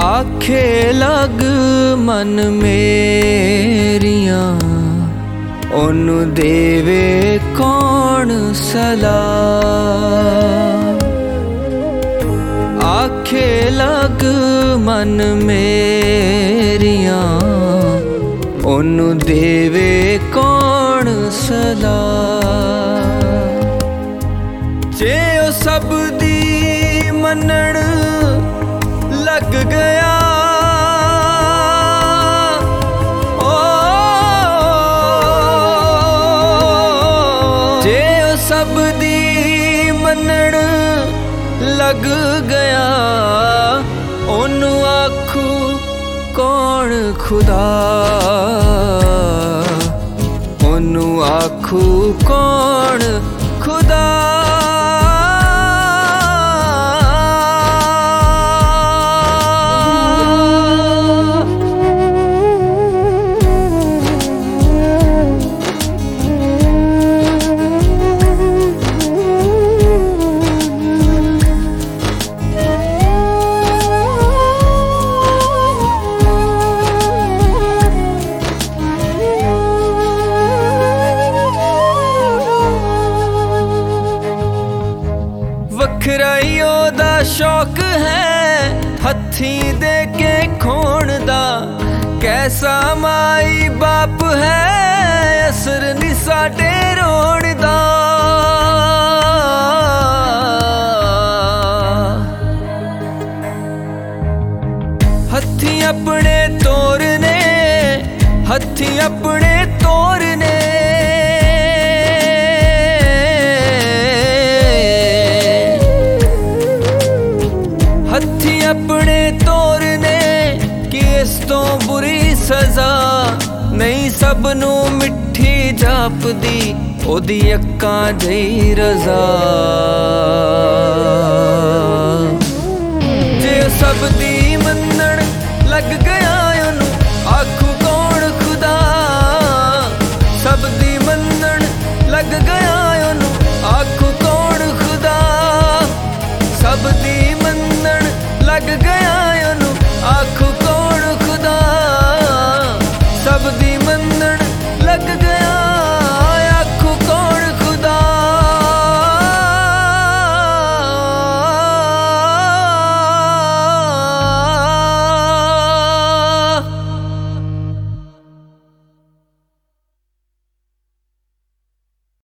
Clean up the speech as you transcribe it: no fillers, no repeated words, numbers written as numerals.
आखे लग मन मेरिया ओनू देवे कौन सलाह। आखे लग मन मेरिया ओनू देवे कौन सलाह। जे ओ सब दी मनण लग गया ओ, जे ओ सब दी मनण लग गया ओनू आखू कौन खुदा। ओनू आखू कौन खुदा। वखराई ओदा शौक है हथी दे के खोण दा। कैसा माई बाप है असर नी साडे रोण दा। हथी अपने तोरने हथी अपने तोरने हथी अपने तोरने कि इस तो बुरी सजा नहीं। सबनू मिठी जापदी ओदी अक्कां जही रजा। जे सब दी